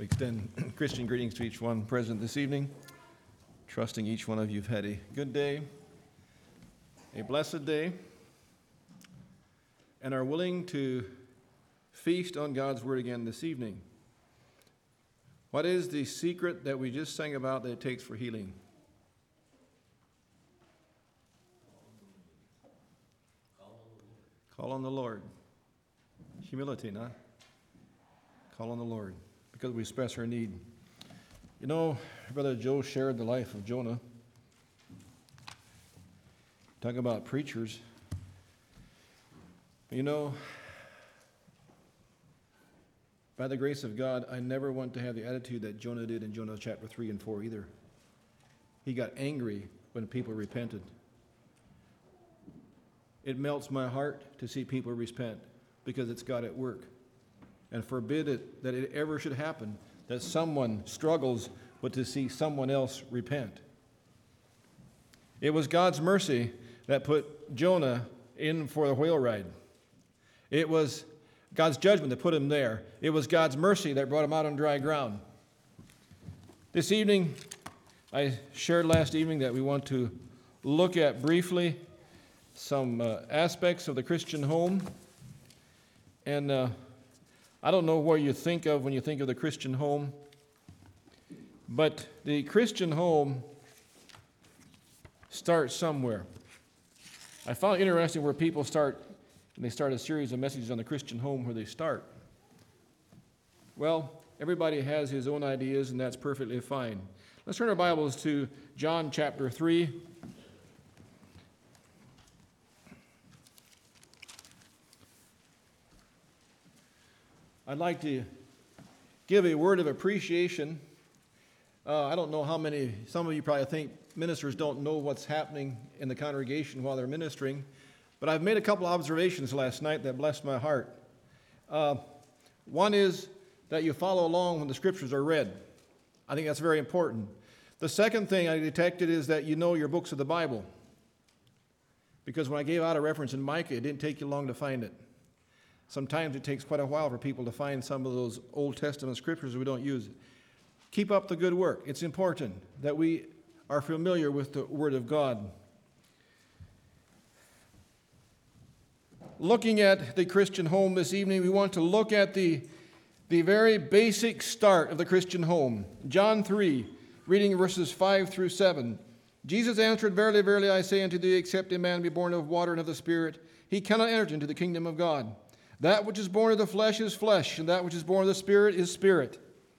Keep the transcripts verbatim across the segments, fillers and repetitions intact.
We extend Christian greetings to each one present this evening, trusting each one of you have had a good day, a blessed day, and are willing to feast on God's Word again this evening. What is the secret that we just sang about that it takes for healing? Call on the Lord. Humility, not? Call on the Lord, because we express our need. You know, Brother Joe shared the life of Jonah. Talk about preachers. You know, by the grace of God, I never want to have the attitude that Jonah did in Jonah chapter three and four either. He got angry when people repented. It melts my heart to see people repent because it's God at work. And forbid it that it ever should happen that someone struggles but to see someone else repent. It was God's mercy that put Jonah in for the whale ride. It was God's judgment that put him there. It was God's mercy that brought him out on dry ground. This evening, I shared last evening that we want to look at briefly some uh, aspects of the Christian home. And uh, I don't know what you think of when you think of the Christian home, but the Christian home starts somewhere. I found it interesting where people start, and they start a series of messages on the Christian home where they start. Well, everybody has his own ideas, and that's perfectly fine. Let's turn our Bibles to John chapter three. I'd like to give a word of appreciation. Uh, I don't know how many, some of you probably think ministers don't know what's happening in the congregation while they're ministering, but I've made a couple of observations last night that blessed my heart. Uh, one is that you follow along when the scriptures are read. I think that's very important. The second thing I detected is that you know your books of the Bible, because when I gave out a reference in Micah, it didn't take you long to find it. Sometimes it takes quite a while for people to find some of those Old Testament scriptures we don't use. Keep up the good work. It's important that we are familiar with the Word of God. Looking at the Christian home this evening, we want to look at the, the very basic start of the Christian home. John three, reading verses five through seven. Jesus answered, "Verily, verily, I say unto thee, except a man be born of water and of the Spirit, he cannot enter into the kingdom of God. That which is born of the flesh is flesh, and that which is born of the Spirit is spirit.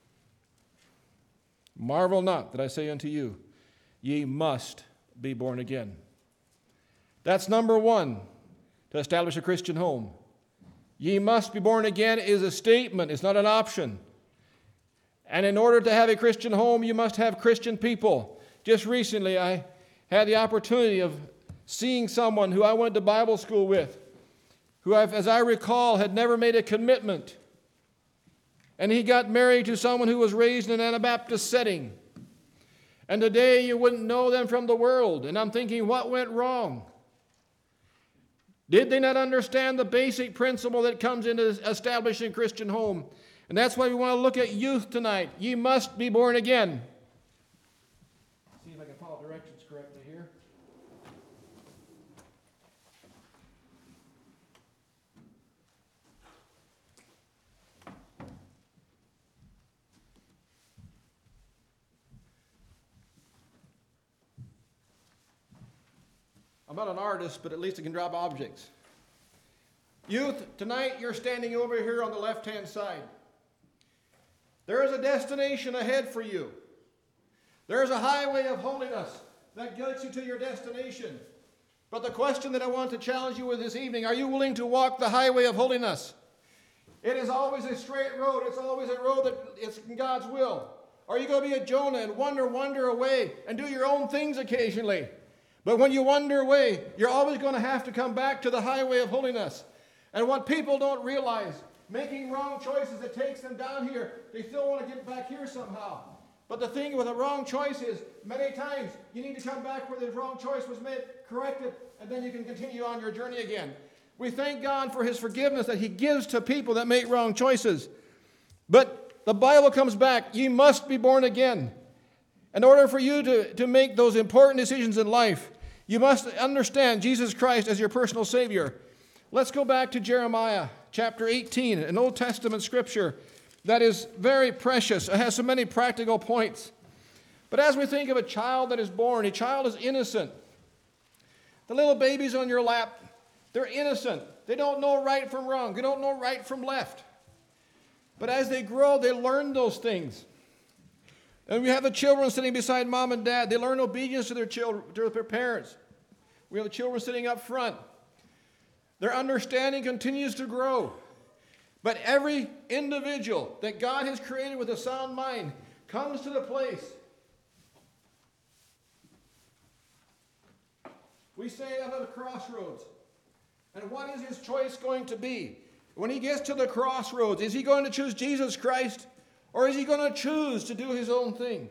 Marvel not that I say unto you, ye must be born again." That's number one to establish a Christian home. Ye must be born again is a statement. It's not an option. And in order to have a Christian home, you must have Christian people. Just recently, I had the opportunity of seeing someone who I went to Bible school with, who, I've, as I recall, had never made a commitment. And he got married to someone who was raised in an Anabaptist setting. And today you wouldn't know them from the world. And I'm thinking, what went wrong? Did they not understand the basic principle that comes into establishing a Christian home? And that's why we want to look at youth tonight. Ye must be born again. See if I can follow directions correctly here. I'm not an artist, but at least I can drop objects. Youth, tonight you're standing over here on the left-hand side. There is a destination ahead for you. There is a highway of holiness that gets you to your destination. But the question that I want to challenge you with this evening, are you willing to walk the highway of holiness? It is always a straight road. It's always a road that it's in God's will. Or are you going to be a Jonah and wander, wander away and do your own things occasionally? But when you wander away, you're always going to have to come back to the highway of holiness. And what people don't realize, making wrong choices, it takes them down here. They still want to get back here somehow. But the thing with a wrong choice is, many times, you need to come back where the wrong choice was made, correct it, and then you can continue on your journey again. We thank God for His forgiveness that He gives to people that make wrong choices. But the Bible comes back. You must be born again. In order for you to, to make those important decisions in life, you must understand Jesus Christ as your personal Savior. Let's go back to Jeremiah chapter eighteen, an Old Testament scripture that is very precious. It has so many practical points. But as we think of a child that is born, a child is innocent. The little babies on your lap, they're innocent. They don't know right from wrong. They don't know right from left. But as they grow, they learn those things. And we have the children sitting beside mom and dad. They learn obedience to their children, to their parents. We have the children sitting up front. Their understanding continues to grow. But every individual that God has created with a sound mind comes to the place. We say at a crossroads. And what is his choice going to be? When he gets to the crossroads, is he going to choose Jesus Christ? Or is he going to choose to do his own thing?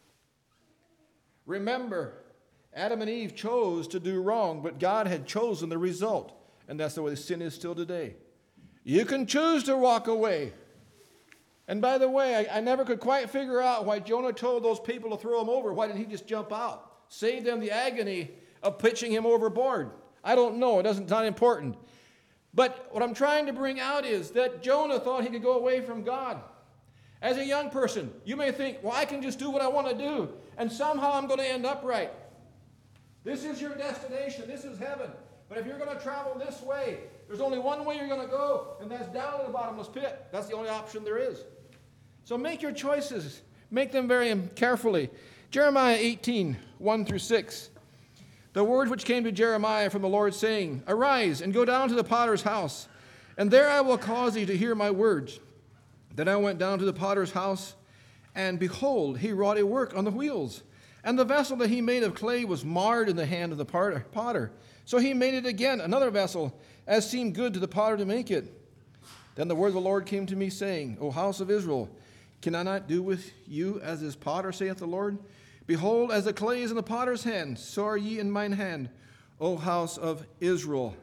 Remember, Adam and Eve chose to do wrong, but God had chosen the result. And that's the way sin is still today. You can choose to walk away. And by the way, I, I never could quite figure out why Jonah told those people to throw him over. Why didn't he just jump out? Save them the agony of pitching him overboard. I don't know. It doesn't, it's not important. But what I'm trying to bring out is that Jonah thought he could go away from God. As a young person, you may think, well, I can just do what I want to do, and somehow I'm going to end up right. This is your destination. This is heaven. But if you're going to travel this way, there's only one way you're going to go, and that's down to the bottomless pit. That's the only option there is. So make your choices. Make them very carefully. Jeremiah eighteen, one through six. The word which came to Jeremiah from the Lord, saying, Arise, and go down to the potter's house, and there I will cause thee to hear my words. Then I went down to the potter's house, and behold, he wrought a work on the wheels. And the vessel that he made of clay was marred in the hand of the potter. So he made it again, another vessel, as seemed good to the potter to make it. Then the word of the Lord came to me, saying, O house of Israel, can I not do with you as this potter, saith the Lord? Behold, as the clay is in the potter's hand, so are ye in mine hand, O house of Israel.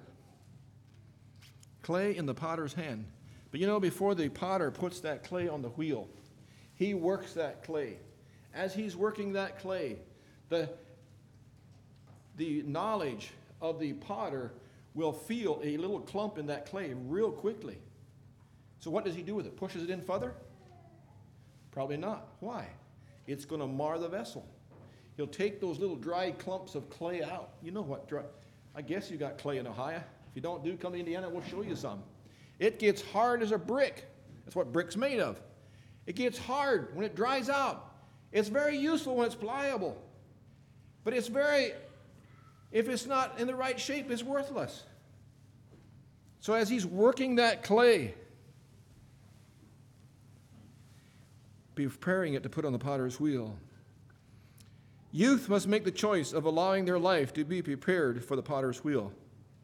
Clay in the potter's hand. But you know, before the potter puts that clay on the wheel, he works that clay. As he's working that clay, the, the knowledge of the potter will feel a little clump in that clay real quickly. So what does he do with it? Pushes it in further? Probably not. Why? It's going to mar the vessel. He'll take those little dry clumps of clay out. You know what? Dry, I guess you got clay in Ohio. If you don't do, come to Indiana, we'll show you some. It gets hard as a brick. That's what brick's made of. It gets hard when it dries out. It's very useful when it's pliable. But it's very, if it's not in the right shape, it's worthless. So as he's working that clay, preparing it to put on the potter's wheel, youth must make the choice of allowing their life to be prepared for the potter's wheel.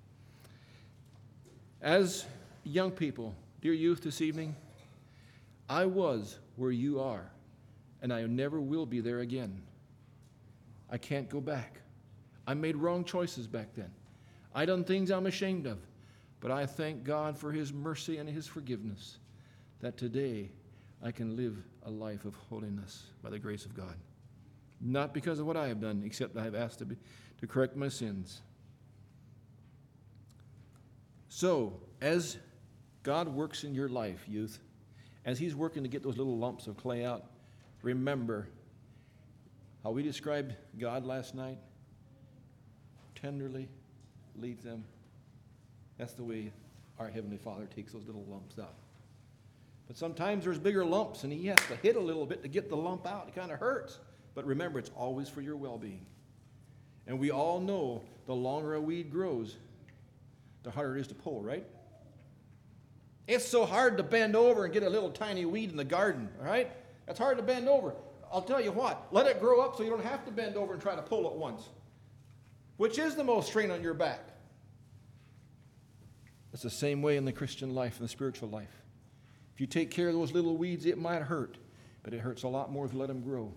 As young people, dear youth this evening, I was where you are, and I never will be there again. I can't go back. I made wrong choices back then. I done things I'm ashamed of, but I thank God for his mercy and his forgiveness that today I can live a life of holiness by the grace of God. Not because of what I have done, except I have asked to, be, to correct my sins. So, as God works in your life, youth, as he's working to get those little lumps of clay out, remember how we described God last night. Tenderly leads them. That's the way our Heavenly Father takes those little lumps out. But sometimes there's bigger lumps, and he has to hit a little bit to get the lump out. It kind of hurts. But remember, it's always for your well-being. And we all know the longer a weed grows, the harder it is to pull, right? It's so hard to bend over and get a little tiny weed in the garden, all right? It's hard to bend over. I'll tell you what, let it grow up so you don't have to bend over and try to pull it once. Which is the most strain on your back? It's the same way in the Christian life, in the spiritual life. If you take care of those little weeds, it might hurt, but it hurts a lot more if you let them grow.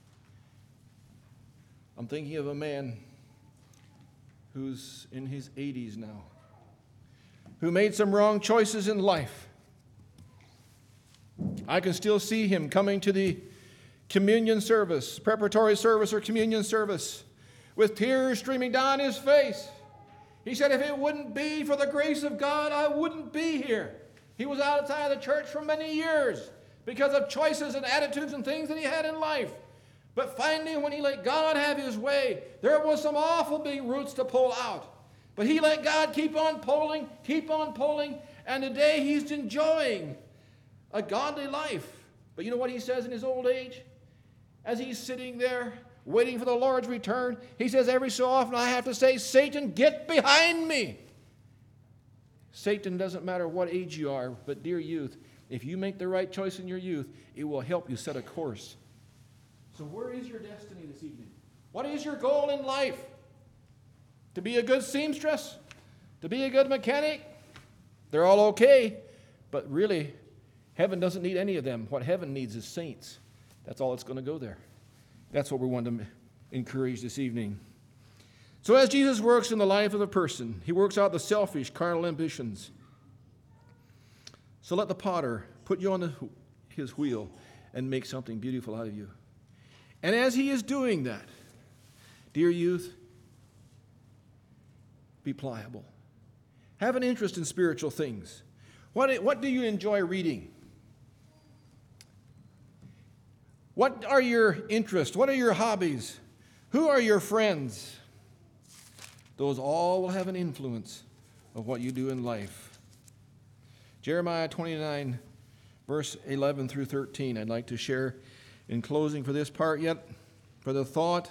I'm thinking of a man who's in his eighties now, who made some wrong choices in life. I can still see him coming to the communion service, preparatory service or communion service, with tears streaming down his face. He said, if it wouldn't be for the grace of God, I wouldn't be here. He was outside of the church for many years because of choices and attitudes and things that he had in life. But finally, when he let God have his way, there was some awful big roots to pull out. But he let God keep on pulling, keep on pulling, and today he's enjoying a godly life. But you know what he says in his old age? As he's sitting there waiting for the Lord's return, he says every so often I have to say, Satan, get behind me. Satan, doesn't matter what age you are, but dear youth, if you make the right choice in your youth, it will help you set a course. So where is your destiny this evening? What is your goal in life? To be a good seamstress? To be a good mechanic? They're all okay, but really, heaven doesn't need any of them. What heaven needs is saints. That's all that's going to go there. That's what we want to encourage this evening. So as Jesus works in the life of a person, he works out the selfish, carnal ambitions. So let the potter put you on the, his wheel and make something beautiful out of you. And as he is doing that, dear youth, be pliable. Have an interest in spiritual things. What, what do you enjoy reading? What are your interests? What are your hobbies? Who are your friends? Those all will have an influence of what you do in life. Jeremiah twenty-nine, verse eleven through thirteen, I'd like to share in closing for this part yet, for the thought.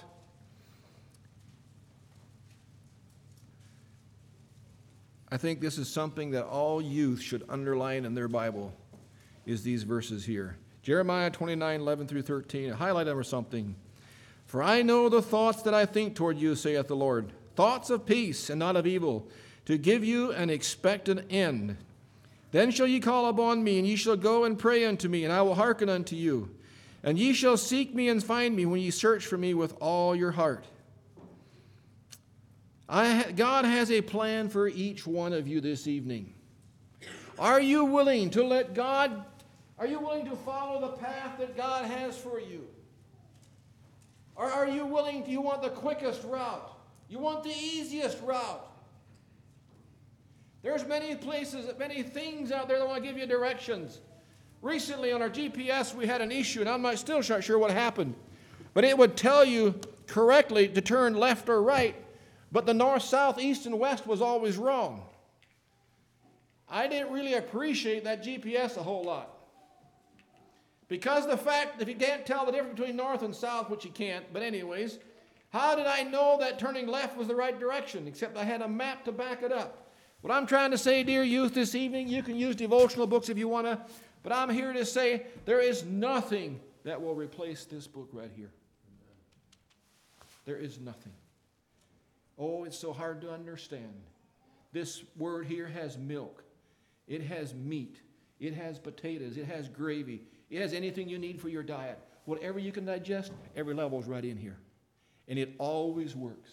I think this is something that all youth should underline in their Bible, is these verses here. Jeremiah twenty-nine, eleven through thirteen, highlight them or something. For I know the thoughts that I think toward you, saith the Lord, thoughts of peace and not of evil, to give you an expected end. Then shall ye call upon me, and ye shall go and pray unto me, and I will hearken unto you. And ye shall seek me and find me when ye search for me with all your heart. I, God has a plan for each one of you this evening. Are you willing to let God, are you willing to follow the path that God has for you? Or are you willing, do you want the quickest route? You want the easiest route? There's many places, many things out there that want to give you directions. Recently on our G P S we had an issue, and I'm not still not sure what happened. But it would tell you correctly to turn left or right, but the north, south, east, and west was always wrong. I didn't really appreciate that G P S a whole lot. Because the fact, if you can't tell the difference between north and south, which you can't, but anyways, how did I know that turning left was the right direction, except I had a map to back it up? What I'm trying to say, dear youth, this evening, you can use devotional books if you want to, but I'm here to say there is nothing that will replace this book right here. There is nothing. Oh, it's so hard to understand. This word here has milk. It has meat. It has potatoes. It has gravy. It has anything you need for your diet. Whatever you can digest, every level is right in here. And it always works.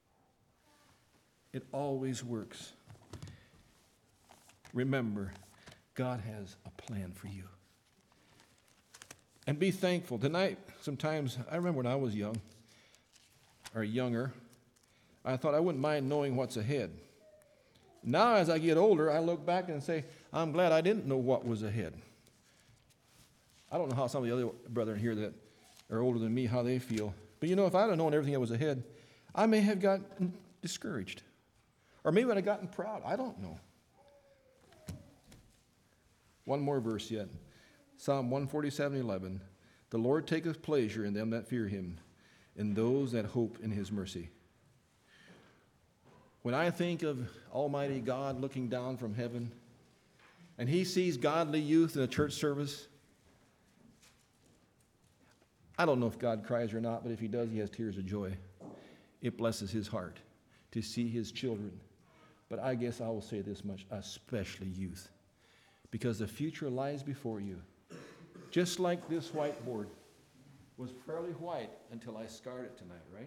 It always works. Remember, God has a plan for you. And be thankful. Tonight, sometimes, I remember when I was young, or younger, I thought I wouldn't mind knowing what's ahead. Now, as I get older, I look back and say, I'm glad I didn't know what was ahead. I don't know how some of the other brethren here that are older than me, how they feel. But you know, if I'd have known everything that was ahead, I may have gotten discouraged. Or maybe I'd have gotten proud. I don't know. One more verse yet. Psalm one forty-seven, eleven. The Lord taketh pleasure in them that fear him, in those that hope in his mercy. When I think of Almighty God looking down from heaven, and he sees godly youth in a church service, I don't know if God cries or not, but if he does, he has tears of joy. It blesses his heart to see his children. But I guess I will say this much, especially youth, because the future lies before you. Just like this whiteboard was fairly white until I scarred it tonight, right?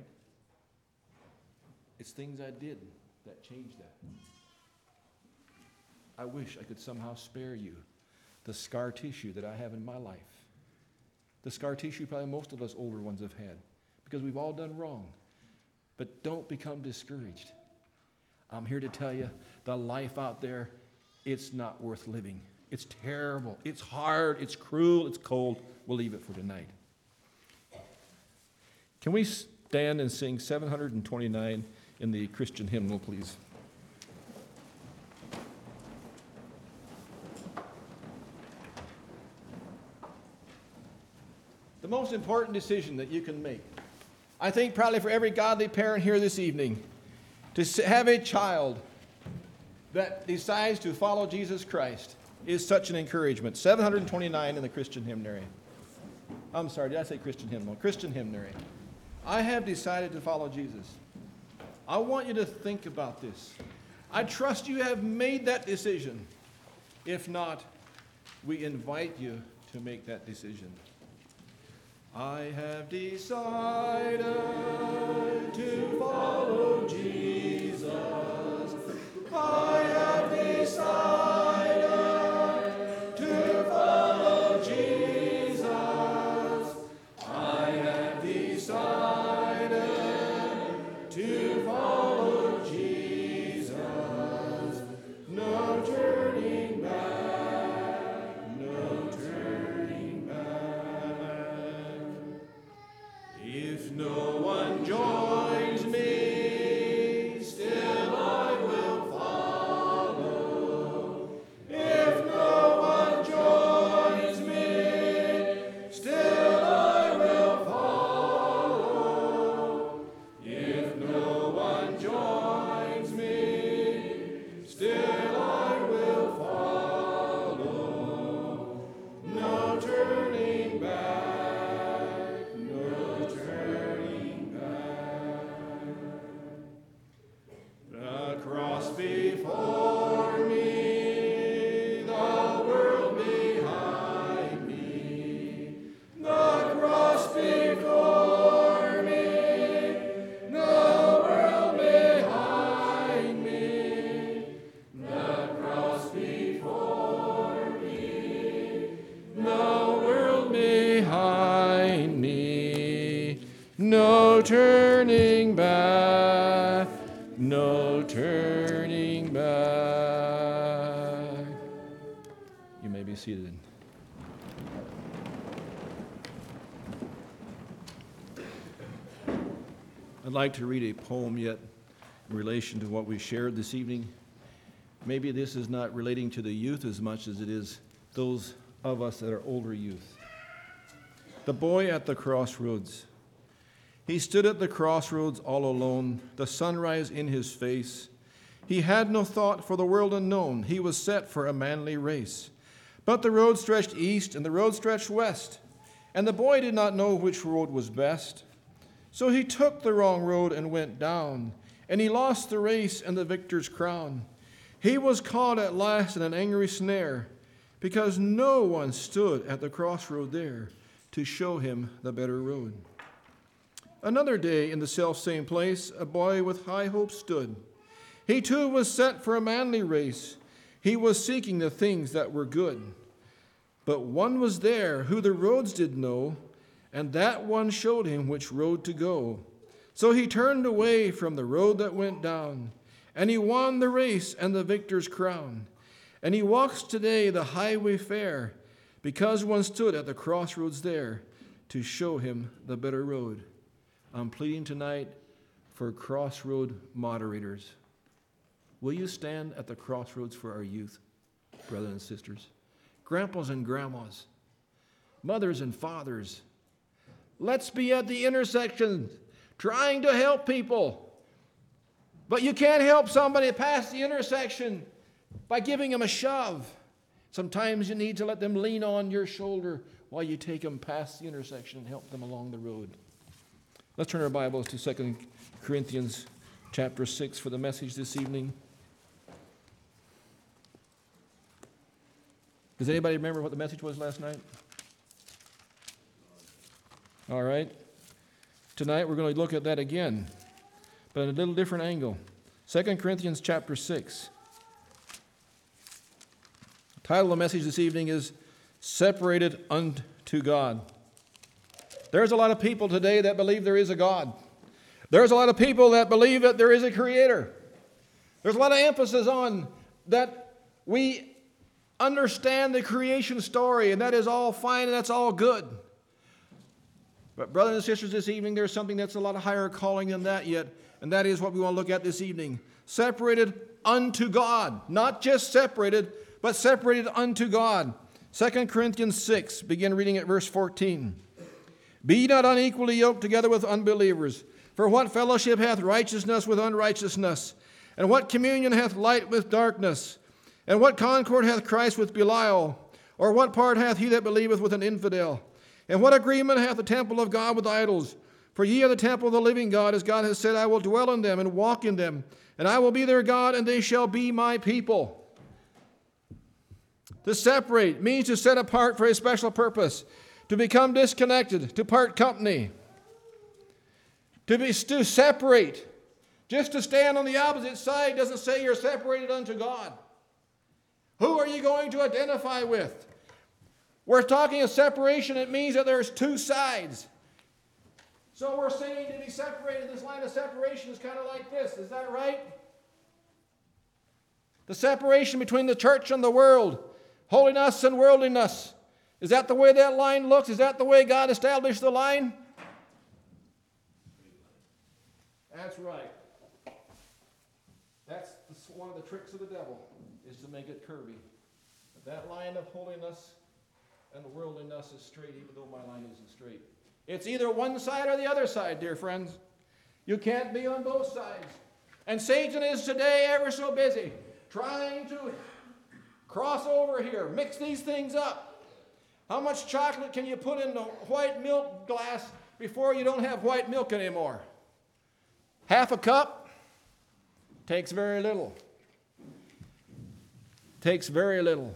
It's things I did that changed that. I wish I could somehow spare you the scar tissue that I have in my life. The scar tissue probably most of us older ones have had, because we've all done wrong. But don't become discouraged. I'm here to tell you, the life out there, it's not worth living. It's terrible. It's hard. It's cruel. It's cold. We'll leave it for tonight. Can we stand and sing seven hundred twenty-nine in the Christian hymnal, please? The most important decision that you can make, I think probably for every godly parent here this evening, to have a child that decides to follow Jesus Christ is such an encouragement. seven hundred twenty-nine in the Christian hymnary. I'm sorry, did I say Christian hymnal? Christian hymnary. I have decided to follow Jesus. I want you to think about this. I trust you have made that decision. If not, we invite you to make that decision. I have decided to follow Jesus. I have decided to follow Jesus. I have decided to follow Jesus. No turning back, no turning back. If no one joins me, still I will follow. If no one joins me, still I will follow. If no one joins me, still I will follow. No turning back, no turning back. The cross before me, the world behind me. The cross before me, the world behind me. The cross before me, the world behind me. No turning back, no turning back. You may be seated. I'd like to read a poem yet in relation to what we shared this evening. Maybe this is not relating to the youth as much as it is those of us that are older youth. The boy at the crossroads. He stood at the crossroads all alone, the sunrise in his face. He had no thought for the world unknown. He was set for a manly race. But the road stretched east and the road stretched west, and the boy did not know which road was best. So he took the wrong road and went down, and he lost the race and the victor's crown. He was caught at last in an angry snare, because no one stood at the crossroad there to show him the better road. Another day in the selfsame place, a boy with high hopes stood. He too was set for a manly race. He was seeking the things that were good. But one was there who the roads did know, and that one showed him which road to go. So he turned away from the road that went down, and he won the race and the victor's crown. And he walks today the highway fair, because one stood at the crossroads there to show him the better road. I'm pleading tonight for crossroad moderators. Will you stand at the crossroads for our youth, brothers and sisters, grandpas and grandmas, mothers and fathers? Let's be at the intersection trying to help people. But you can't help somebody past the intersection by giving them a shove. Sometimes you need to let them lean on your shoulder while you take them past the intersection and help them along the road. Let's turn our Bibles to Second Corinthians chapter six for the message this evening. Does anybody remember what the message was last night? All right. Tonight we're going to look at that again, but at a little different angle. Second Corinthians chapter six. The title of the message this evening is separated unto God. There's a lot of people today that believe there is a God. There's a lot of people that believe that there is a Creator. There's a lot of emphasis on that we understand the creation story, and that is all fine and that's all good. But brothers and sisters, this evening there's something that's a lot higher calling than that yet, and that is what we want to look at this evening. Separated unto God. Not just separated, but separated unto God. Second Corinthians six, begin reading at verse fourteen. Be ye not unequally yoked together with unbelievers. For what fellowship hath righteousness with unrighteousness? And what communion hath light with darkness? And what concord hath Christ with Belial? Or what part hath he that believeth with an infidel? And what agreement hath the temple of God with idols? For ye are the temple of the living God, as God has said, I will dwell in them and walk in them, and I will be their God, and they shall be my people. To separate means to set apart for a special purpose, to become disconnected, to part company, to be to separate. Just to stand on the opposite side doesn't say you're separated unto God. Who are you going to identify with? We're talking of separation. It means that there's two sides. So we're saying to be separated, this line of separation is kind of like this. Is that right? The separation between the church and the world, holiness and worldliness. Is that the way that line looks? Is that the way God established the line? That's right. That's one of the tricks of the devil, is to make it curvy. But that line of holiness and worldliness is straight, even though my line isn't straight. It's either one side or the other side, dear friends. You can't be on both sides. And Satan is today ever so busy trying to cross over here, mix these things up. How much chocolate can you put in the white milk glass before you don't have white milk anymore? Half a cup takes very little. Takes very little.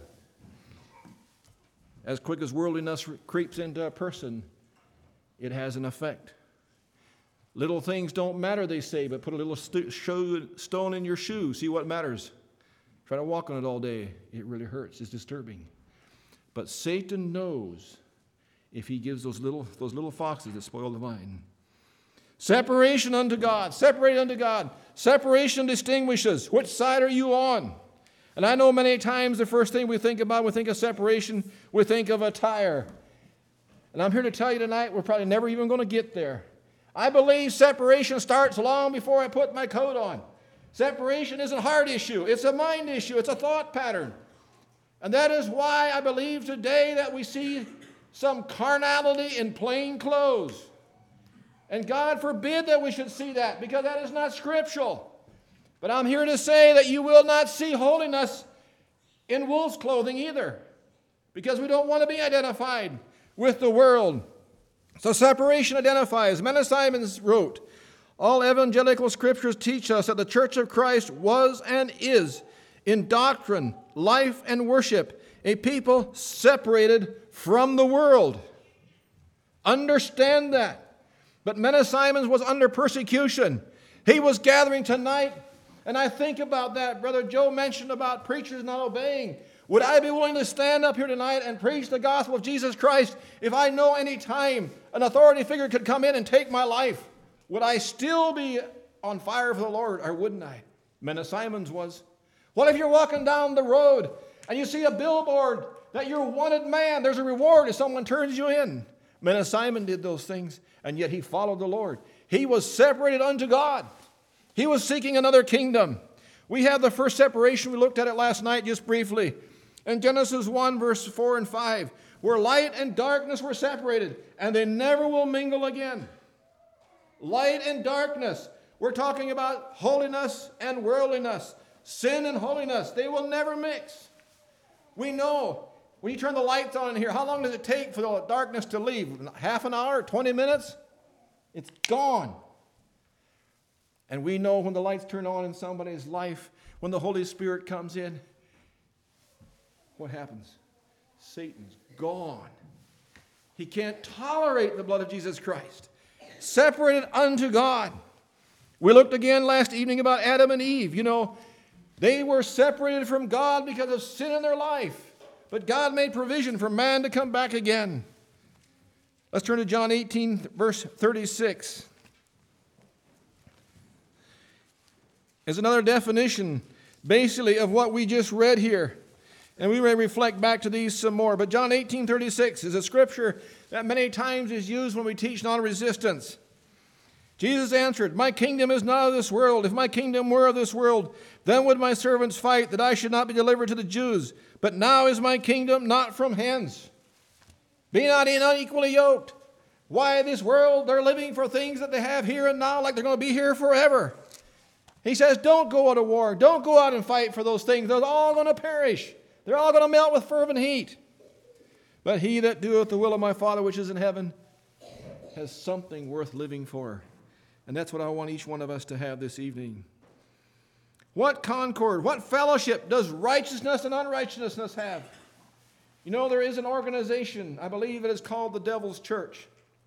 As quick as worldliness creeps into a person, it has an effect. Little things don't matter, they say, but put a little st- shoe, stone in your shoe, see what matters. Try to walk on it all day. It really hurts. It's disturbing. But Satan knows if he gives those little, those little foxes that spoil the vine. Separation unto God. Separate unto God. Separation distinguishes. Which side are you on? And I know many times the first thing we think about, we think of separation, we think of attire. And I'm here to tell you tonight, we're probably never even going to get there. I believe separation starts long before I put my coat on. Separation isn't a heart issue. It's a mind issue. It's a thought pattern. And that is why I believe today that we see some carnality in plain clothes. And God forbid that we should see that, because that is not scriptural. But I'm here to say that you will not see holiness in wolf's clothing either, because we don't want to be identified with the world. So separation identifies. Menno Simons wrote, all evangelical scriptures teach us that the Church of Christ was and is, in doctrine, life, and worship, a people separated from the world. Understand that. But Menno Simons was under persecution. He was gathering tonight, and I think about that. Brother Joe mentioned about preachers not obeying. Would I be willing to stand up here tonight and preach the gospel of Jesus Christ if I know any time an authority figure could come in and take my life? Would I still be on fire for the Lord, or wouldn't I? Menno Simons was. What if you're walking down the road and you see a billboard that you're a wanted man? There's a reward if someone turns you in. Menno Simons did those things, and yet he followed the Lord. He was separated unto God. He was seeking another kingdom. We have the first separation. We looked at it last night just briefly. In Genesis one, verse four and five, where light and darkness were separated, and they never will mingle again. Light and darkness. We're talking about holiness and worldliness. Sin and holiness. They will never mix. We know when you turn the lights on in here, how long does it take for the darkness to leave? Half an hour? twenty minutes? It's gone. And we know when the lights turn on in somebody's life, when the Holy Spirit comes in, what happens? Satan's gone. He can't tolerate the blood of Jesus Christ. Separated unto God. We looked again last evening about Adam and Eve. You know, they were separated from God because of sin in their life. But God made provision for man to come back again. Let's turn to John eighteen, verse thirty-six. Is another definition, basically, of what we just read here. And we may reflect back to these some more. But John eighteen thirty-six is a scripture that many times is used when we teach non-resistance. Jesus answered, "My kingdom is not of this world. If my kingdom were of this world, then would my servants fight, that I should not be delivered to the Jews. But now is my kingdom not from hence. Be not unequally yoked." Why this world? They're living for things that they have here and now like they're going to be here forever. He says, don't go out to war. Don't go out and fight for those things. They're all going to perish. They're all going to melt with fervent heat. But he that doeth the will of my Father which is in heaven has something worth living for. And that's what I want each one of us to have this evening. What concord, what fellowship does righteousness and unrighteousness have? You know, there is an organization, I believe it is called the Devil's Church.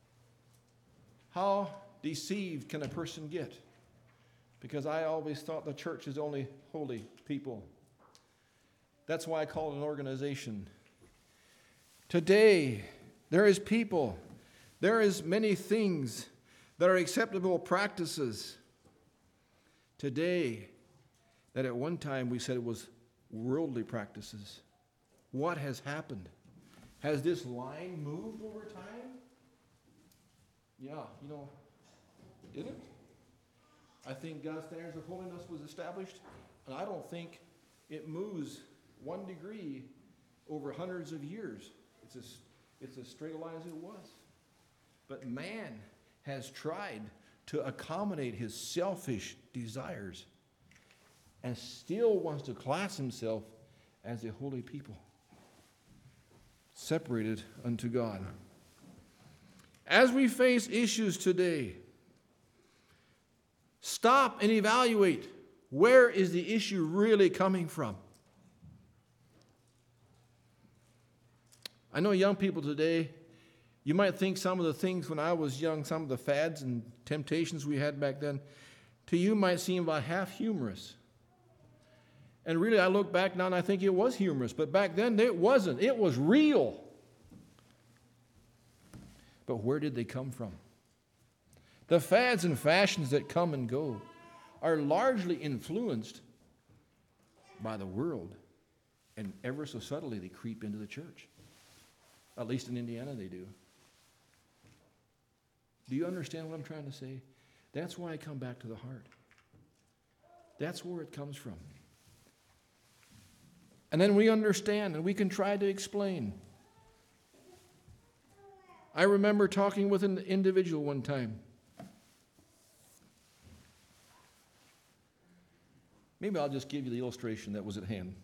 How deceived can a person get? Because I always thought the church is only holy people. That's why I call it an organization. Today, there is people, there is many things that are acceptable practices today that at one time we said it was worldly practices. What has happened? Has this line moved over time? Yeah, you know, did it? I think God's standards of holiness was established, and I don't think it moves one degree over hundreds of years. It's as, it's as straight a line as it was. But man has tried to accommodate his selfish desires and still wants to class himself as a holy people, separated unto God. As we face issues today, stop and evaluate, where is the issue really coming from? I know young people today, you might think some of the things when I was young, some of the fads and temptations we had back then, to you might seem about half humorous. And really, I look back now and I think it was humorous, but back then it wasn't. It was real. But where did they come from? The fads and fashions that come and go are largely influenced by the world, and ever so subtly they creep into the church. At least in Indiana they do. Do you understand what I'm trying to say? That's why I come back to the heart. That's where it comes from. And then we understand and we can try to explain. I remember talking with an individual one time. Maybe I'll just give you the illustration that was at hand.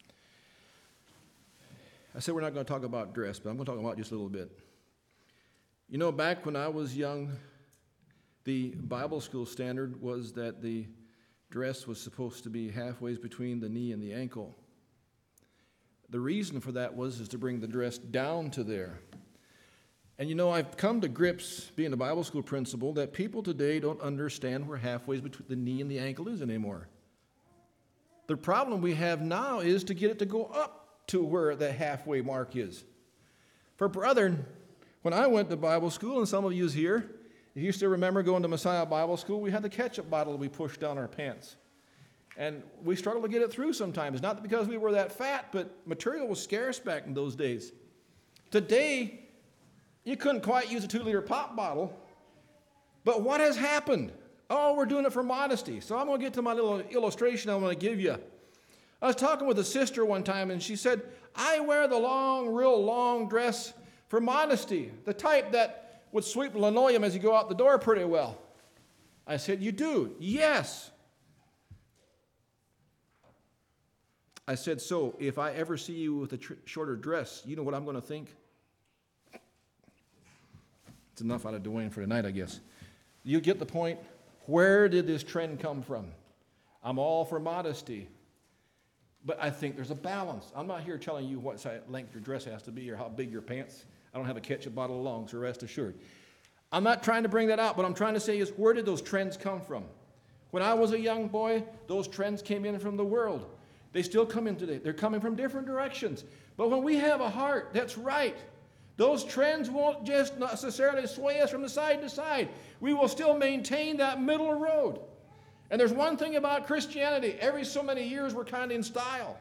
I said we're not going to talk about dress, but I'm going to talk about it just a little bit. You know, back when I was young, the Bible school standard was that the dress was supposed to be halfway between the knee and the ankle. The reason for that was is to bring the dress down to there. And you know, I've come to grips, being a Bible school principal, that people today don't understand where halfway between the knee and the ankle is anymore. The problem we have now is to get it to go up to where the halfway mark is. For brethren, when I went to Bible school, and some of you here, if you still remember going to Messiah Bible School, we had the ketchup bottle we pushed down our pants. And we struggled to get it through sometimes. Not because we were that fat, but material was scarce back in those days. Today, you couldn't quite use a two-liter pop bottle. But what has happened? Oh, we're doing it for modesty. So I'm going to get to my little illustration I'm going to give you. I was talking with a sister one time, and she said, I wear the long, real long dress for modesty, the type that would sweep the linoleum as you go out the door pretty well. I said, you do? Yes. I said, so if I ever see you with a tr- shorter dress, you know what I'm going to think? It's enough out of Dwayne for tonight, I guess. You get the point? Where did this trend come from? I'm all for modesty. But I think there's a balance. I'm not here telling you what size length your dress has to be or how big your pants. I don't have a ketchup bottle along, so rest assured. I'm not trying to bring that out. What I'm trying to say is, where did those trends come from? When I was a young boy, those trends came in from the world. They still come in today. They're coming from different directions. But when we have a heart that's right, those trends won't just necessarily sway us from the side to side. We will still maintain that middle road. And there's one thing about Christianity. Every so many years we're kind of in style.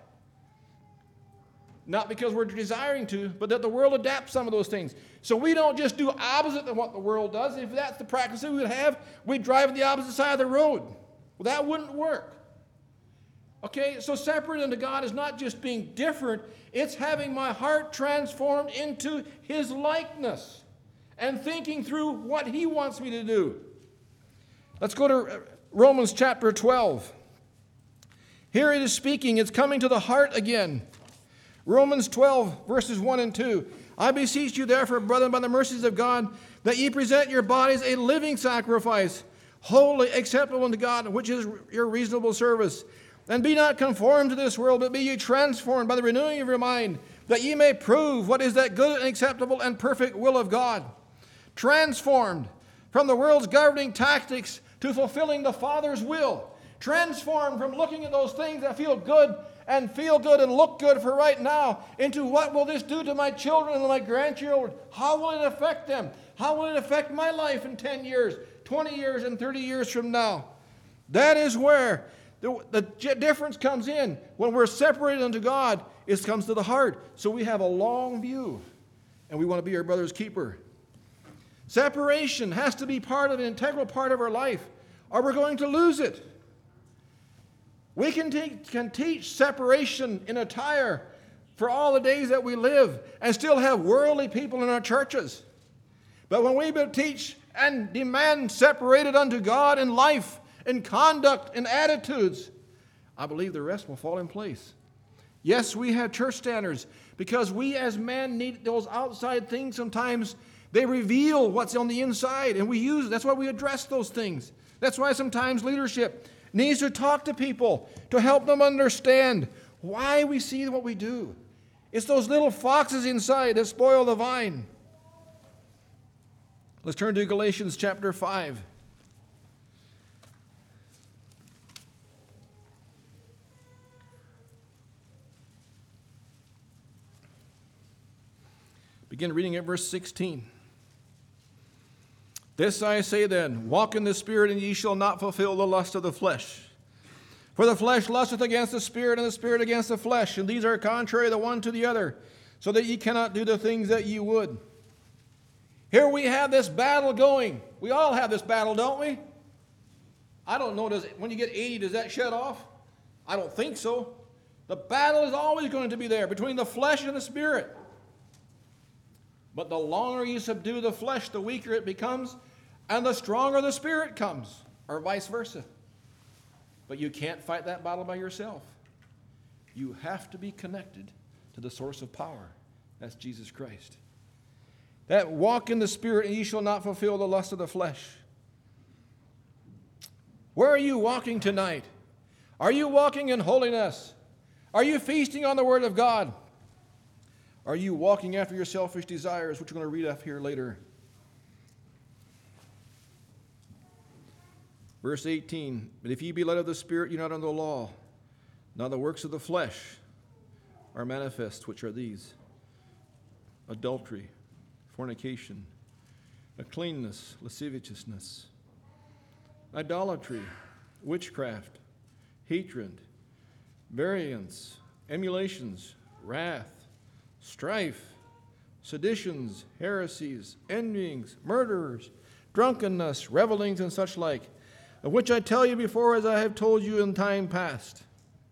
Not because we're desiring to, but that the world adapts some of those things. So we don't just do opposite of what the world does. If that's the practice that we would have, we'd drive on the opposite side of the road. Well, that wouldn't work. Okay, so separated unto God is not just being different, it's having my heart transformed into His likeness and thinking through what He wants me to do. Let's go to Romans chapter twelve. Here it is speaking, it's coming to the heart again. Romans twelve, verses one and two. I beseech you, therefore, brethren, by the mercies of God, that ye present your bodies a living sacrifice, holy, acceptable unto God, which is your reasonable service. And be not conformed to this world, but be ye transformed by the renewing of your mind, that ye may prove what is that good and acceptable and perfect will of God. Transformed from the world's governing tactics to fulfilling the Father's will. Transformed from looking at those things that feel good and feel good and look good for right now into what will this do to my children and my grandchildren? How will it affect them? How will it affect my life in ten years, twenty years, and thirty years from now? That is where the, the difference comes in. When we're separated unto God, it comes to the heart. So we have a long view, and we want to be our brother's keeper. Separation has to be part of an integral part of our life, or we're going to lose it. We can, te- can teach separation in attire for all the days that we live and still have worldly people in our churches. But when we teach and demand separated unto God in life, in conduct, in attitudes, I believe the rest will fall in place. Yes, we have church standards because we as men need those outside things. Sometimes they reveal what's on the inside, and we use it. That's why we address those things. That's why sometimes leadership needs to talk to people to help them understand why we see what we do. It's those little foxes inside that spoil the vine. Let's turn to Galatians chapter five. Begin reading at verse sixteen. This I say then, walk in the Spirit, and ye shall not fulfill the lust of the flesh. For the flesh lusteth against the Spirit, and the Spirit against the flesh, and these are contrary the one to the other, so that ye cannot do the things that ye would. Here we have this battle going. We all have this battle, don't we? I don't know, does it, when you get eighty, does that shut off? I don't think so. The battle is always going to be there between the flesh and the Spirit. But the longer you subdue the flesh, the weaker it becomes, and the stronger the Spirit comes, or vice versa. But you can't fight that battle by yourself. You have to be connected to the source of power. That's Jesus Christ. That walk in the Spirit, and ye shall not fulfill the lust of the flesh. Where are you walking tonight? Are you walking in holiness? Are you feasting on the Word of God? Are you walking after your selfish desires, which we're going to read up here later? Verse eighteen, but if ye be led of the Spirit, you're not under the law. Now the works of the flesh are manifest, which are these: adultery, fornication, uncleanness, lasciviousness, idolatry, witchcraft, hatred, variance, emulations, wrath, strife, seditions, heresies, envyings, murderers, drunkenness, revelings, and such like, of which I tell you before, as I have told you in time past,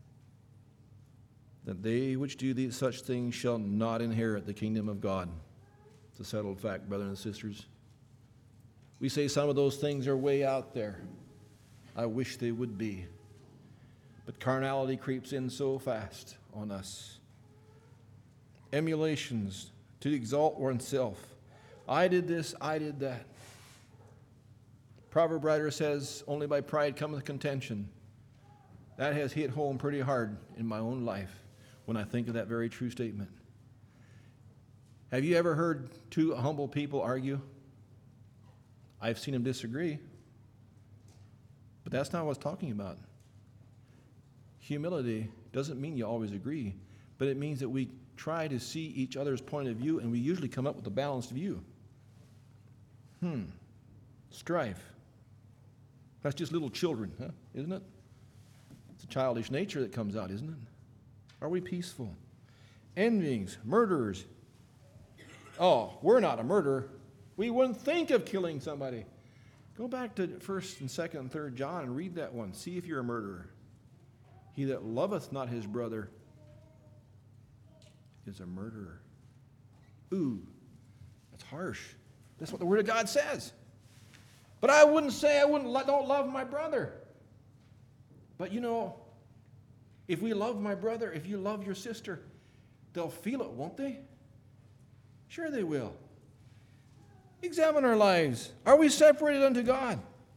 that they which do these such things shall not inherit the kingdom of God. It's a settled fact, brothers and sisters. We say some of those things are way out there. I wish they would be. But carnality creeps in so fast on us. Emulations, to exalt oneself. I did this, I did that. Proverb writer says, only by pride cometh contention. That has hit home pretty hard in my own life when I think of that very true statement. Have you ever heard two humble people argue? I've seen them disagree. But that's not what I was talking about. humility doesn't mean you always agree, but it means that we try to see each other's point of view, and we usually come up with a balanced view. Hmm. Strife. That's just little children, huh? Isn't it? It's a childish nature that comes out, isn't it? Are we peaceful? Envyings, murderers. Oh, we're not a murderer. We wouldn't think of killing somebody. Go back to first and second and third John and read that one. See if you're a murderer. He that loveth not his brother is a murderer. Ooh, that's harsh. That's what the Word of God says. But I wouldn't say I wouldn't lo- don't love my brother. But you know, if we love my brother, if you love your sister, they'll feel it, won't they? Sure they will. Examine our lives. Are we separated unto God?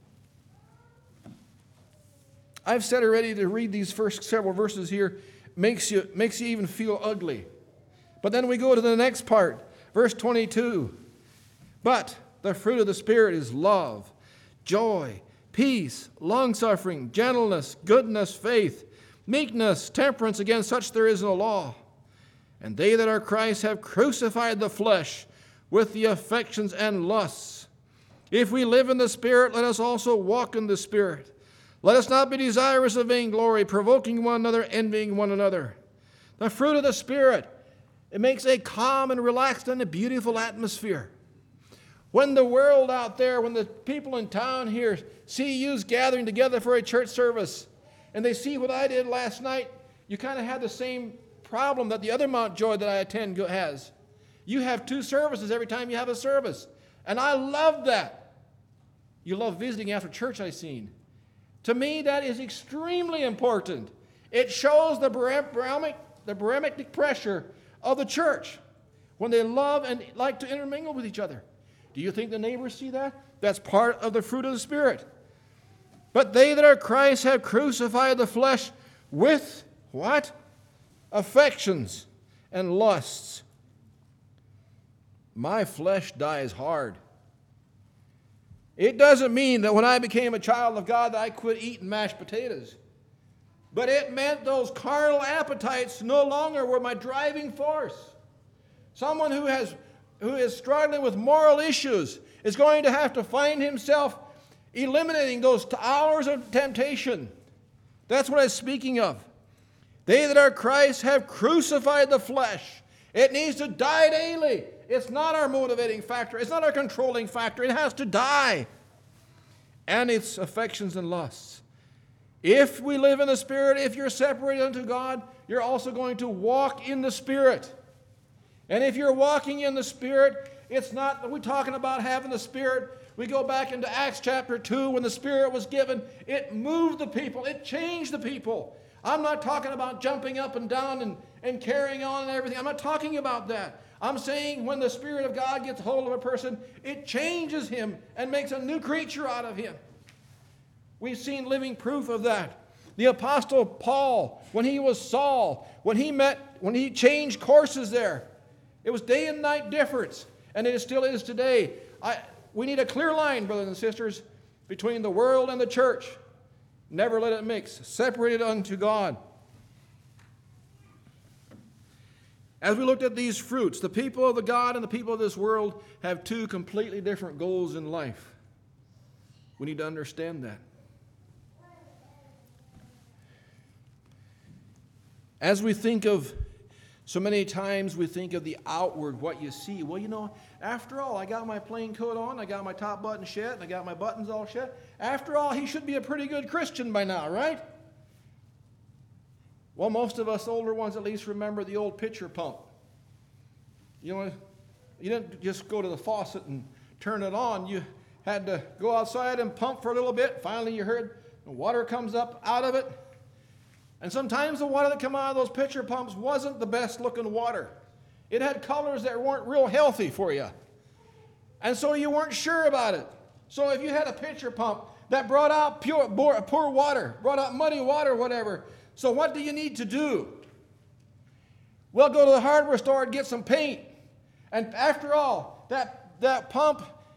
I've said already to read these first several verses here makes you, makes you even feel ugly. But then we go to the next part, verse twenty-two. But the fruit of the Spirit is love, joy, peace, long-suffering, gentleness, goodness, faith, meekness, temperance. Against such there is no law. And they that are Christ have crucified the flesh with the affections and lusts. If we live in the Spirit, let us also walk in the Spirit. Let us not be desirous of vainglory, provoking one another, envying one another. The fruit of the Spirit, it makes a calm and relaxed and a beautiful atmosphere. When the world out there, when the people in town here see you gathering together for a church service, and they see what I did last night, you kind of have the same problem that the other Mount Joy that I attend has. You have two services every time you have a service. And I love that. You love visiting after church, I've seen. To me, that is extremely important. It shows the barometric, the barometric pressure of the church when they love and like to intermingle with each other. Do you think the neighbors see that? That's part of the fruit of the Spirit. But they that are Christ have crucified the flesh with what? Affections and lusts. My flesh dies hard. It doesn't mean that when I became a child of God that I quit eating mashed potatoes. But it meant those carnal appetites no longer were my driving force. Someone who has who is struggling with moral issues is going to have to find himself eliminating those hours of temptation. That's what I'm speaking of. They that are Christ have crucified the flesh. It needs to die daily. It's not our motivating factor. It's not our controlling factor. It has to die. And its affections and lusts. If we live in the Spirit, if you're separated unto God, you're also going to walk in the Spirit. And if you're walking in the Spirit, it's not, we're talking about having the Spirit. We go back into Acts chapter two when the Spirit was given. It moved the people. It changed the people. I'm not talking about jumping up and down and, and carrying on and everything. I'm not talking about that. I'm saying when the Spirit of God gets hold of a person, it changes him and makes a new creature out of him. We've seen living proof of that. The Apostle Paul, when he was Saul, when he met, when he changed courses there, it was day and night difference, and it still is today. I, we need a clear line, brothers and sisters, between the world and the church. Never let it mix. Separated unto God. As we looked at these fruits, the people of the God and the people of this world have two completely different goals in life. We need to understand that. As we think of, so many times we think of the outward, what you see. Well, you know, after all, I got my plain coat on, I got my top button shut, and I got my buttons all shut. After all, he should be a pretty good Christian by now, right? Well, most of us older ones at least remember the old pitcher pump. You know, you didn't just go to the faucet and turn it on. You had to go outside and pump for a little bit. Finally, you heard the water comes up out of it. And sometimes the water that came out of those pitcher pumps wasn't the best looking water. It had colors that weren't real healthy for you. And so you weren't sure about it. So if you had a pitcher pump that brought out pure, poor water, brought out muddy water, whatever, so what do you need to do? Well, go to the hardware store and get some paint. And after all, that, that pump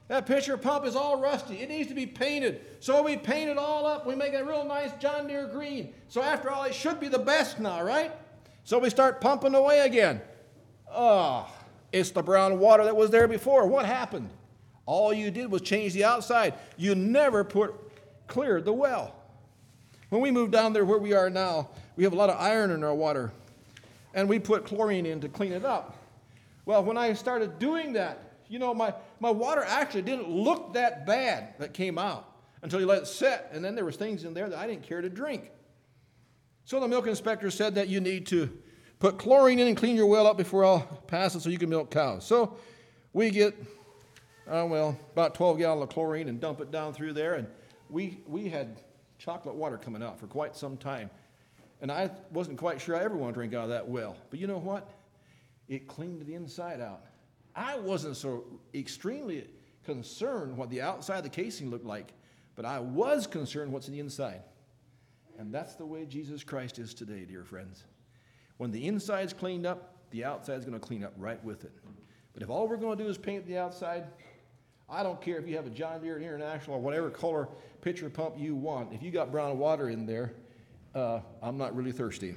That pitcher pump is all rusty. It needs to be painted. So we paint it all up. We make a real nice John Deere green. So after all, it should be the best now, right? So we start pumping away again. Oh, it's the brown water that was there before. What happened? All you did was change the outside. You never put cleared the well. When we moved down there where we are now, we have a lot of iron in our water. And we put chlorine in to clean it up. Well, when I started doing that, you know, my, my water actually didn't look that bad that came out until you let it set. And then there was things in there that I didn't care to drink. So the milk inspector said that you need to put chlorine in and clean your well up before I'll pass it so you can milk cows. So we get, uh, well, about twelve gallons of chlorine and dump it down through there. And we, we had chocolate water coming out for quite some time. And I wasn't quite sure I ever want to drink out of that well. But you know what? It cleaned the inside out. I wasn't so extremely concerned what the outside of the casing looked like, but I was concerned what's in the inside. And that's the way Jesus Christ is today, dear friends. When the inside's cleaned up, the outside's going to clean up right with it. But if all we're going to do is paint the outside, I don't care if you have a John Deere International or whatever color pitcher pump you want. If you got brown water in there, uh, I'm not really thirsty.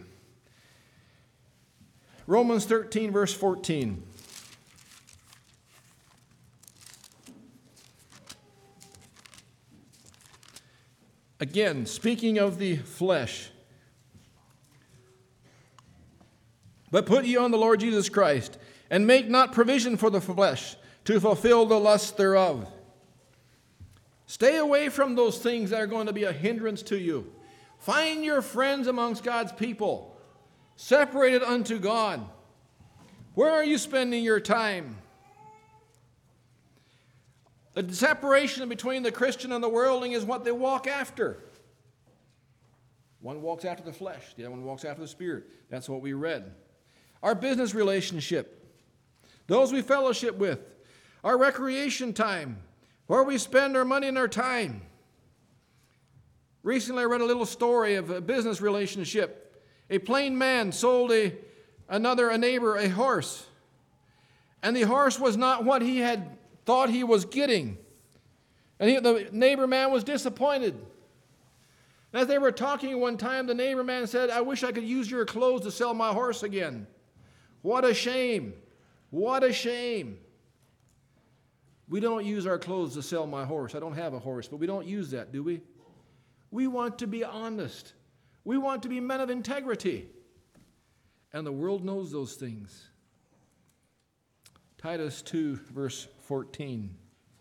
Romans thirteen, verse fourteen. Again, speaking of the flesh. But put ye on the Lord Jesus Christ, and make not provision for the flesh to fulfill the lust thereof. Stay away from those things that are going to be a hindrance to you. Find your friends amongst God's people, separated unto God. Where are you spending your time? The separation between the Christian and the worldling is what they walk after. One walks after the flesh, the other one walks after the spirit. That's what we read. Our business relationship, those we fellowship with, our recreation time, where we spend our money and our time. Recently I read a little story of a business relationship. A plain man sold a, another, a neighbor, a horse. And the horse was not what he had thought he was getting. And he, the neighbor man was disappointed. As they were talking one time, the neighbor man said, I wish I could use your clothes to sell my horse again. What a shame. What a shame. We don't use our clothes to sell my horse. I don't have a horse, but we don't use that, do we? We want to be honest. We want to be men of integrity. And the world knows those things. Titus two, verse fourteen.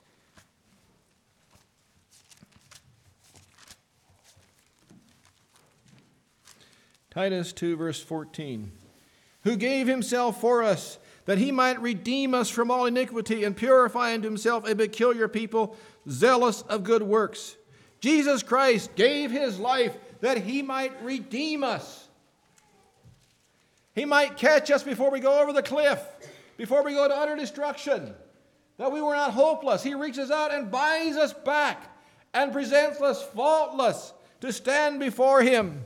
Titus two, verse fourteen. Who gave himself for us, that he might redeem us from all iniquity and purify unto himself a peculiar people, zealous of good works. Jesus Christ gave his life that he might redeem us. He might catch us before we go over the cliff, before we go to utter destruction, that we were not hopeless. He reaches out and buys us back and presents us faultless to stand before him.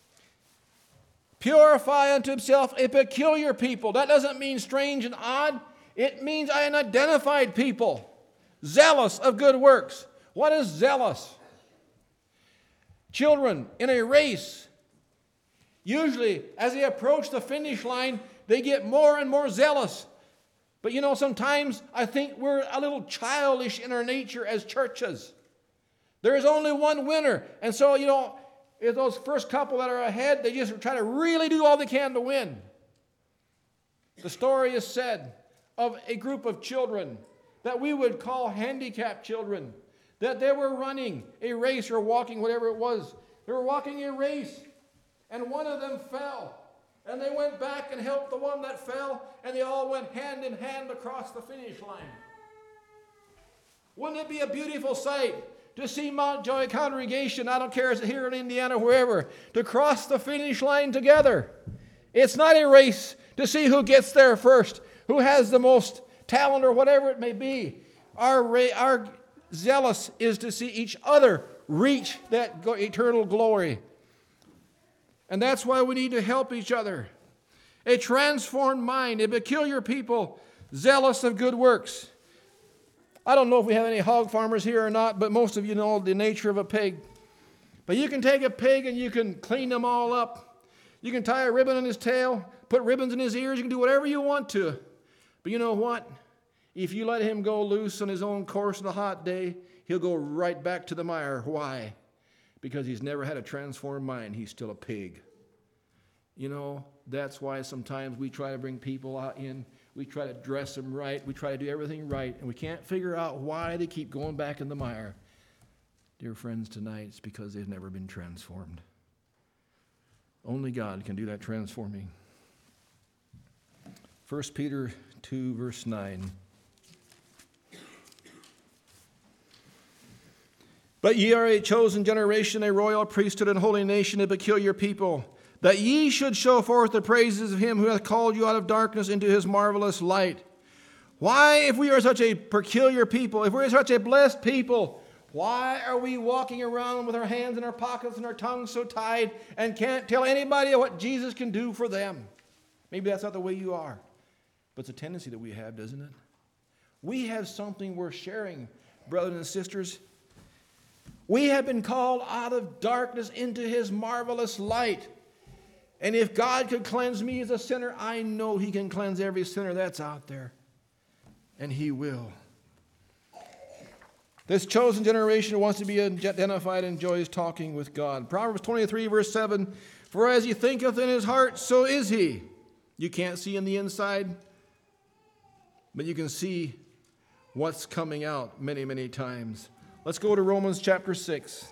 Purify unto himself a peculiar people. That doesn't mean strange and odd. It means an identified people, zealous of good works. What is zealous? Children in a race, usually as they approach the finish line, they get more and more zealous. But you know, sometimes I think we're a little childish in our nature as churches. There is only one winner. And so, you know, if those first couple that are ahead, they just try to really do all they can to win. The story is said of a group of children that we would call handicapped children, that they were running a race or walking, whatever it was. They were walking a race, and one of them fell. And they went back and helped the one that fell, and they all went hand in hand across the finish line. Wouldn't it be a beautiful sight to see Mount Joy Congregation, I don't care if it's here in Indiana, wherever, to cross the finish line together? It's not a race to see who gets there first, who has the most talent or whatever it may be. Our, ra- our zealous is to see each other reach that go- eternal glory. And that's why we need to help each other. A transformed mind, a peculiar people, zealous of good works. I don't know if we have any hog farmers here or not, but most of you know the nature of a pig. But you can take a pig and you can clean them all up. You can tie a ribbon on his tail, put ribbons in his ears. You can do whatever you want to. But you know what? If you let him go loose on his own course on a hot day, he'll go right back to the mire. Why? Because he's never had a transformed mind. He's still a pig. You know, that's why sometimes we try to bring people out in. We try to dress them right. We try to do everything right. And we can't figure out why they keep going back in the mire. Dear friends, tonight it's because they've never been transformed. Only God can do that transforming. First Peter two, verse nine. But ye are a chosen generation, a royal priesthood, and holy nation, a peculiar people, that ye should show forth the praises of him who hath called you out of darkness into his marvelous light. Why, if we are such a peculiar people, if we are such a blessed people, why are we walking around with our hands in our pockets and our tongues so tied and can't tell anybody what Jesus can do for them? Maybe that's not the way you are, but it's a tendency that we have, doesn't it? We have something worth sharing, brothers and sisters. We have been called out of darkness into his marvelous light. And if God could cleanse me as a sinner, I know he can cleanse every sinner that's out there. And he will. This chosen generation wants to be identified and enjoys talking with God. Proverbs twenty-three, verse seven, for as he thinketh in his heart, so is he. You can't see in the inside, but you can see what's coming out many, many times. Let's go to Romans chapter six.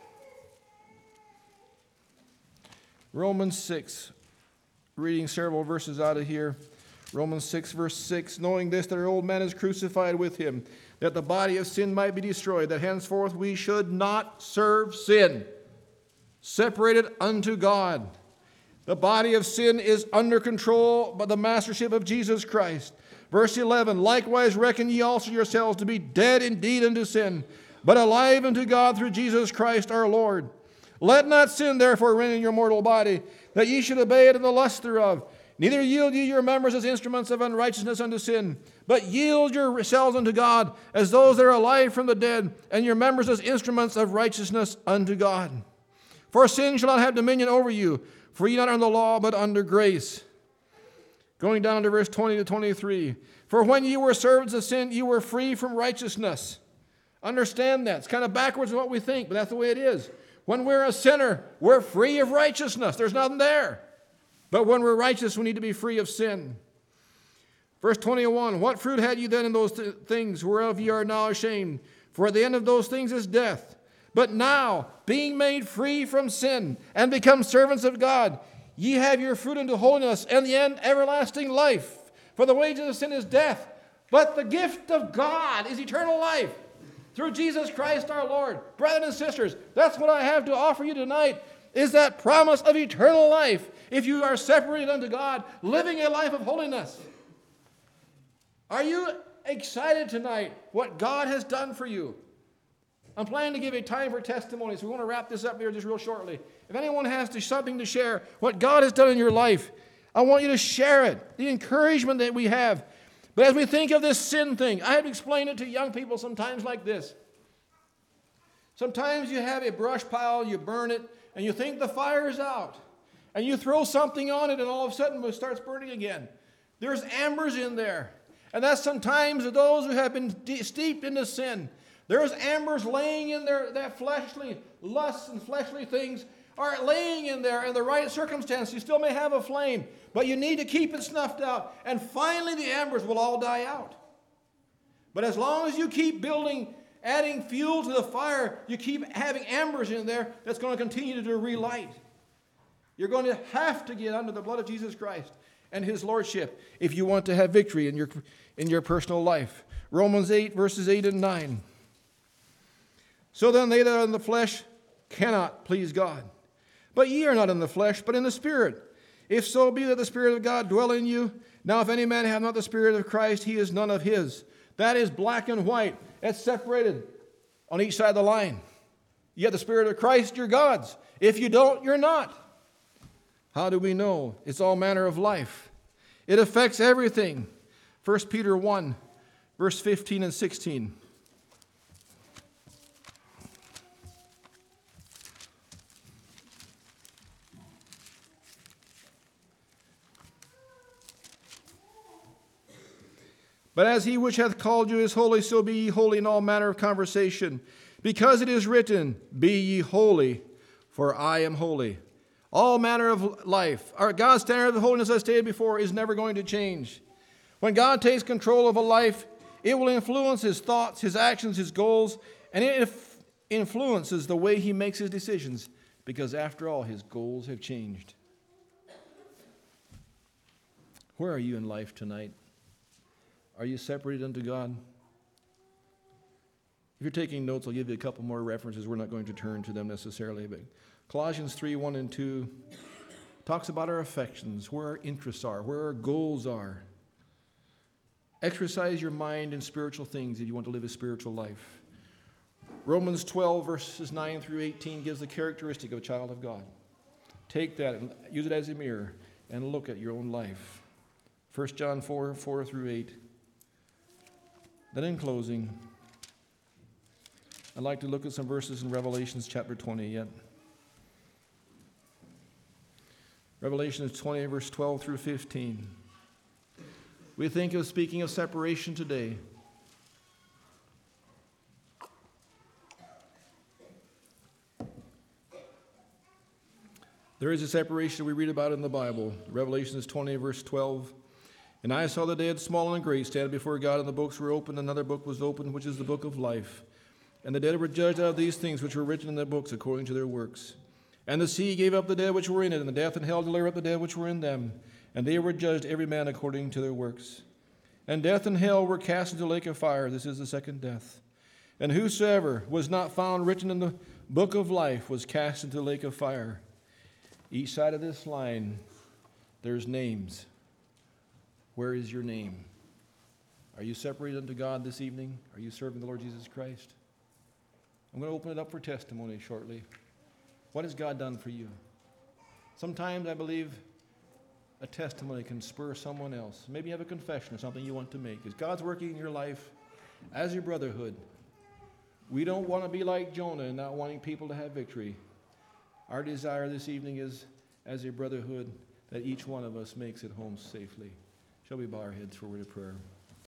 Romans six, reading several verses out of here. Romans six, verse six, knowing this, that our old man is crucified with him, that the body of sin might be destroyed, that henceforth we should not serve sin, separated unto God. The body of sin is under control by the mastership of Jesus Christ. Verse eleven, likewise reckon ye also yourselves to be dead indeed unto sin, but alive unto God through Jesus Christ our Lord. Let not sin therefore reign in your mortal body, that ye should obey it in the lust thereof. Neither yield ye your members as instruments of unrighteousness unto sin, but yield yourselves unto God as those that are alive from the dead, and your members as instruments of righteousness unto God. For sin shall not have dominion over you, for ye are not under the law, but under grace. Going down to verse twenty to twenty-three. For when ye were servants of sin, ye were free from righteousness. Understand that. It's kind of backwards of what we think, but that's the way it is. When we're a sinner, we're free of righteousness. There's nothing there. But when we're righteous, we need to be free of sin. Verse twenty-one, what fruit had you then in those th- things whereof ye are now ashamed? For the end of those things is death. But now, being made free from sin and become servants of God, ye have your fruit unto holiness, and the end everlasting life. For the wages of sin is death, but the gift of God is eternal life through Jesus Christ our Lord. Brothers and sisters, that's what I have to offer you tonight, is that promise of eternal life if you are separated unto God, living a life of holiness. Are you excited tonight what God has done for you? I'm planning to give a time for testimony, so we want to wrap this up here just real shortly. If anyone has to, something to share, what God has done in your life, I want you to share it, the encouragement that we have. But as we think of this sin thing, I have explained it to young people sometimes like this. Sometimes you have a brush pile, you burn it, and you think the fire is out. And you throw something on it, and all of a sudden it starts burning again. There's embers in there. And that's sometimes those who have been de- steeped into sin. There's embers laying in there, that fleshly lusts and fleshly things are laying in there in the right circumstance. You still may have a flame, but you need to keep it snuffed out. And finally the embers will all die out. But as long as you keep building, adding fuel to the fire, you keep having embers in there that's going to continue to relight. You're going to have to get under the blood of Jesus Christ and his lordship if you want to have victory in your, in your personal life. Romans eight, verses eight and nine. So then they that are in the flesh cannot please God. But ye are not in the flesh, but in the Spirit. If so be that the Spirit of God dwell in you. Now if any man have not the Spirit of Christ, he is none of his. That is black and white. It's separated on each side of the line. You have the Spirit of Christ, you're God's. If you don't, you're not. How do we know? It's all manner of life. It affects everything. First Peter one, verse fifteen and sixteen. But as he which hath called you is holy, so be ye holy in all manner of conversation. Because it is written, Be ye holy, for I am holy. All manner of life. Our God's standard of holiness, as I stated before, is never going to change. When God takes control of a life, it will influence his thoughts, his actions, his goals, and it influences the way he makes his decisions, because after all, his goals have changed. Where are you in life tonight? Are you separated unto God? If you're taking notes, I'll give you a couple more references. We're not going to turn to them necessarily, but Colossians three, one and two talks about our affections, where our interests are, where our goals are. Exercise your mind in spiritual things if you want to live a spiritual life. Romans twelve, verses nine through eighteen gives the characteristic of a child of God. Take that and use it as a mirror and look at your own life. First John four, four through eight. Then in closing, I'd like to look at some verses in Revelations chapter twenty yet. Revelation twenty, verse twelve through fifteen. We think of speaking of separation today. There is a separation we read about in the Bible. Revelation twenty, verse twelve. And I saw the dead, small and great, stand before God, and the books were opened. Another book was opened, which is the book of life. And the dead were judged out of these things which were written in the books according to their works. And the sea gave up the dead which were in it, and the death and hell delivered up the dead which were in them. And they were judged every man according to their works. And death and hell were cast into the lake of fire. This is the second death. And whosoever was not found written in the book of life was cast into the lake of fire. Each side of this line, there's names. Where is your name? Are you separated unto God this evening? Are you serving the Lord Jesus Christ? I'm going to open it up for testimony shortly. What has God done for you? Sometimes I believe a testimony can spur someone else. Maybe you have a confession or something you want to make. Is God's working in your life as your brotherhood? We don't want to be like Jonah and not wanting people to have victory. Our desire this evening is, as a brotherhood, that each one of us makes it home safely. Shall we bow our heads for a word of prayer?